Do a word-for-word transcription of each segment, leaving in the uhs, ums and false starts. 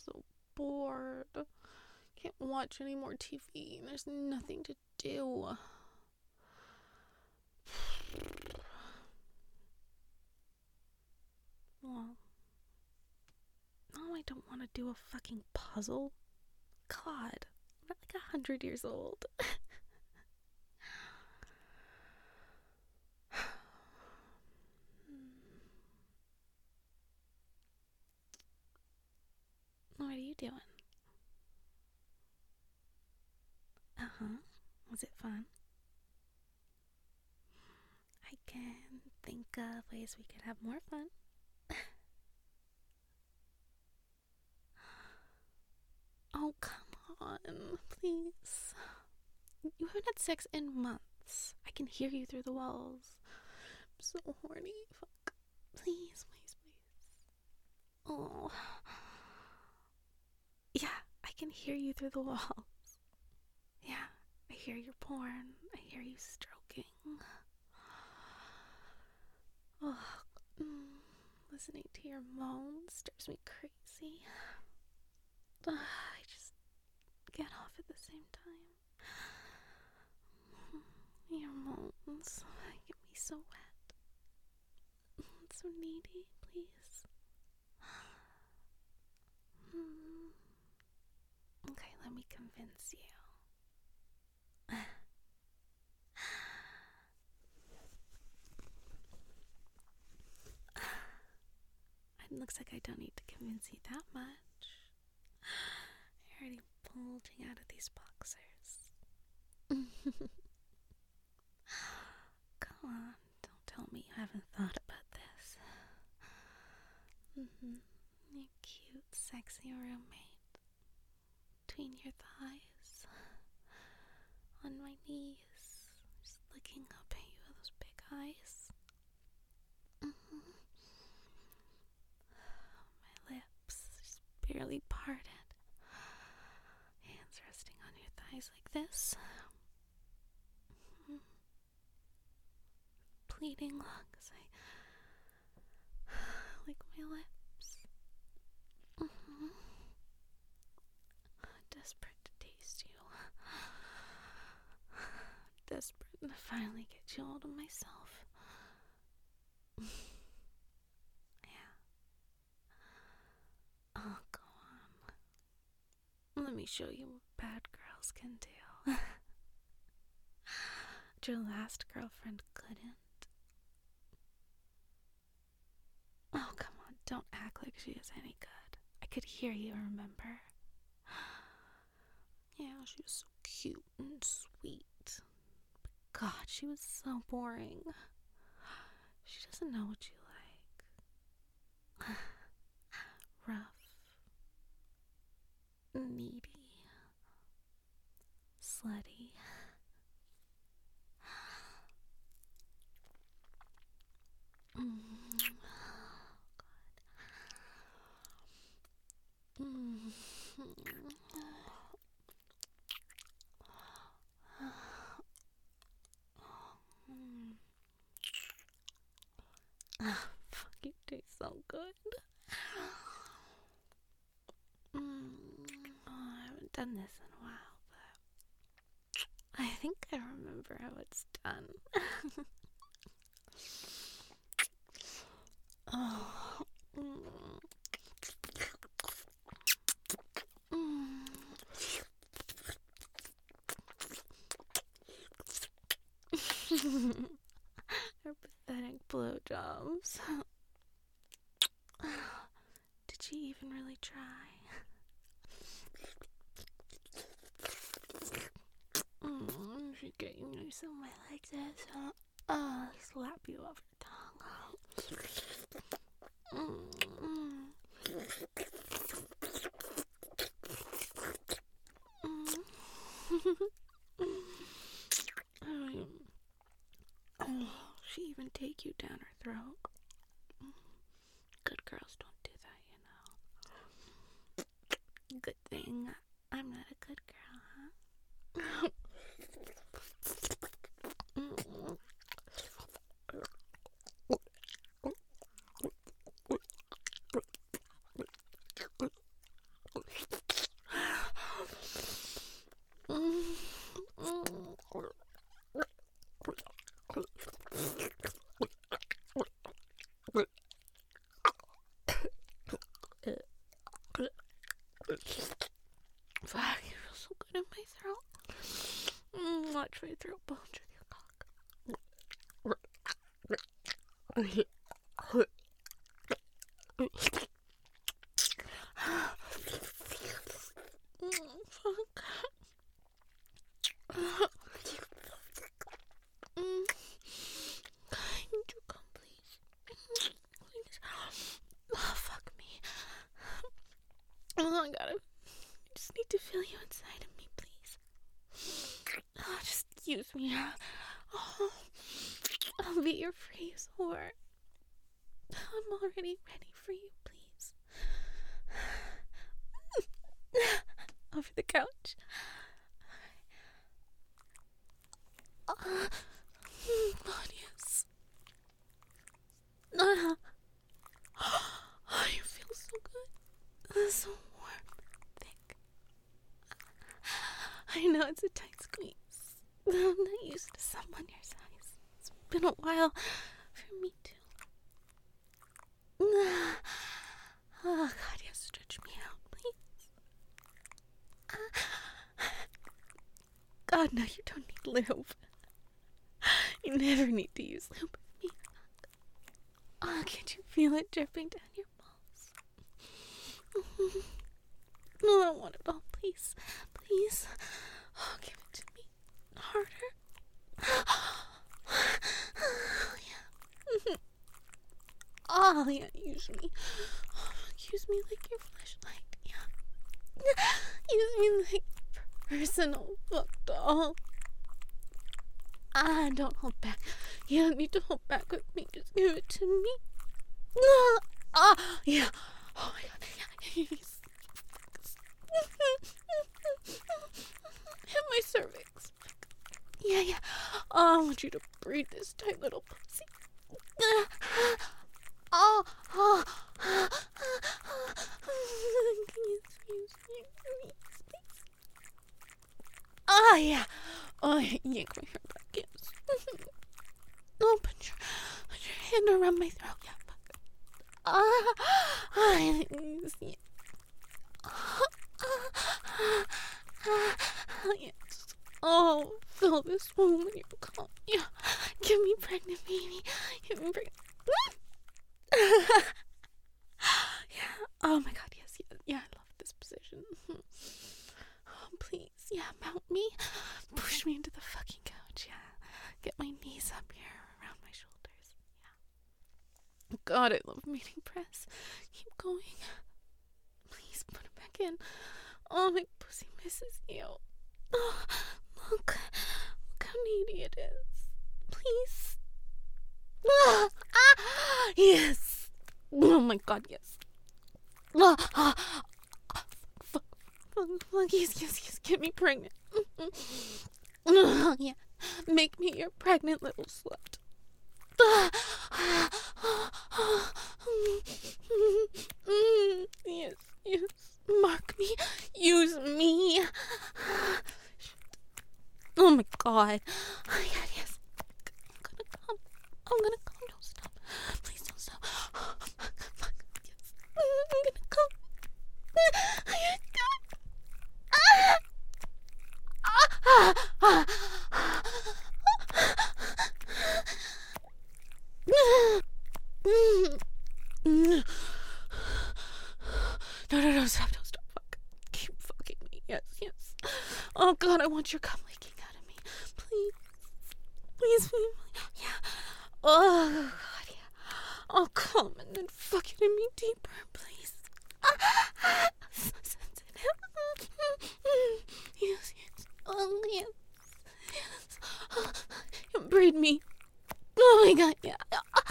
so bored. Can't watch any more T V. There's nothing to do. Well, no, I don't want to do a fucking puzzle. God, I'm not like a hundred years old. What are you doing? Uh-huh. Was it fun? I can think of ways we could have more fun. Oh, come on, please. You haven't had sex in months. I can hear you through the walls. I'm so horny. Fuck. Please, please, please. Oh. Yeah, I can hear you through the walls. Yeah, I hear your porn. I hear you stroking. Oh, mm, listening to your moans drives me crazy. Uh, I just get off at the same time. Your moans get me so wet. So needy, please. Hmm. Okay, let me convince you. It looks like I don't need to convince you that much. You're already bulging out of these boxers. Come on, don't tell me you haven't thought about this. Mm-hmm. Your cute, sexy roommate. Between your thighs. On my knees. Just looking up at you with those big eyes. Mm-hmm. My lips just barely parted. Hands resting on your thighs like this. Mm-hmm. Pleading lungs. I lick my lips. Mm-hmm. Desperate to taste you. Desperate to finally get you all to myself. Yeah. Oh, go on. Let me show you what bad girls can do. What your last girlfriend couldn't. Oh, come on. Don't act like she is any good. I could hear you, remember? Yeah, she was so cute and sweet. But God, she was so boring. She doesn't know what you like. Rough. Needy. Slutty. Mm. Oh, God. Mm. Oh, fuck, you taste so good. Mm. Oh, I haven't done this in a while, but I think I remember how it's done. Oh. Mm. Mm. Her pathetic blowjobs. Did she even really try? Mm, she get you nice on my legs, so uh, slap you off your tongue. Mm. Mm. Oh, she even take you down her throat. Good girls don't do that, you know. Good thing I'm not a good girl, huh? Fuck, you feel so good in my throat. Mm, watch my throat bulge with your cock. Mm, fuck. Mm. Can you come, please? Please. Oh, fuck me. Oh, I gotta. I just need to feel you inside of me, please. Oh, just use me. Oh, I'll be your free whore. I'm already ready for you, please. Over the couch. Uh, God, yes. Uh, oh, you feel so good. It's so warm, thick. I know it's a tight squeeze. I'm not used to someone your size. It's been a while for me too. Oh, God, yes, stretch me out, please. God, no, you don't need lube. You never need to use lube with me. Oh, can't you feel it dripping down your balls? No, I want it all, please. Please. Oh, give it to me. Harder. Oh, yeah. Oh, yeah, use me. Oh, use me like your flashlight, yeah. Use me like personal fuck doll. Ah, don't hold back. You don't need to hold back with me. Just give it to me. Ah, ah yeah. Oh my God. Yeah. Hit my cervix. Yeah, yeah. Oh, I want you to breathe this tight little pussy. Ah, oh, oh. Can you excuse me, please, please? Oh, yeah. Oh, yeah. Yank my hair back. Yes. Oh, put your, put your hand around my throat. Yeah, fuck. Ah, ah, yeah. Yes. Oh, fill this womb in your cum. Yeah. Get me pregnant, baby. Get me pregnant. Yeah. Oh my God. Yes. Yeah. Yeah. I love this position. Oh, please. Yeah. Mount me. Push me into the fucking couch. Yeah. Get my knees up here around my shoulders. Yeah. God, I love meeting press. Keep going. Please put it back in. Oh, my pussy misses you. Oh, look. Look how needy it is. Please. Ah, ah, yes. Oh my God, yes. Ah, ah, ah, fuck, fuck, fuck, yes, yes, yes. Get me pregnant. Oh, yeah. Make me your pregnant little slut. Ah, ah, ah, ah, mm, yes, yes. Mark me. Use me. Oh my God. Oh my God, yes. I'm gonna come. I'm gonna come. Don't stop. Please don't stop. Oh, fuck, fuck, yes. I'm gonna come. Oh my God. Ah! Ah! Ah! Ah! No, no, no, stop, don't stop, fuck. Keep fucking me, yes, yes. Oh God, I want your cum leaking out of me. Please. Please, please, yeah. Oh God, yeah. Oh, come and then fuck it in me deeper, please. Ah, so sensitive. Yes, yes. Oh, yes. Yes. Oh, breed me. Oh my God, yeah.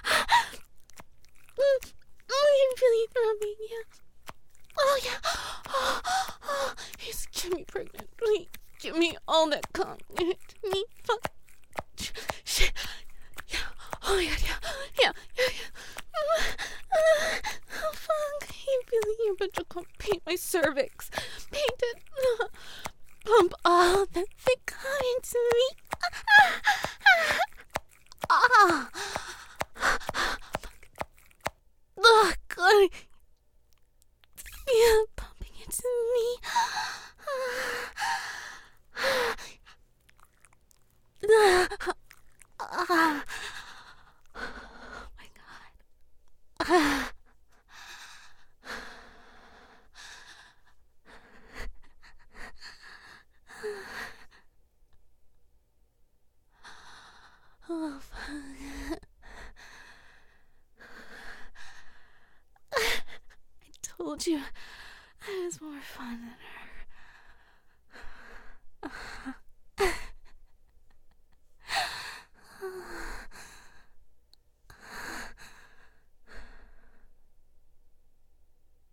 Oh, you're really throbbing, yeah. Oh, yeah. Oh, oh, yes, get me pregnant, please. Give me all that cum. Give it to me. Fuck. Shit. Yeah. Oh my God, yeah. Yeah, yeah, yeah. Oh, fuck. You really, you're a bunch of cum. Paint my cervix. Paint it. Pump all that thick cum into me. Ah. Fuck. Oh, God. Yeah, pumping it It's me. Oh my god. Oh, fuck. I told you I was more fun than her.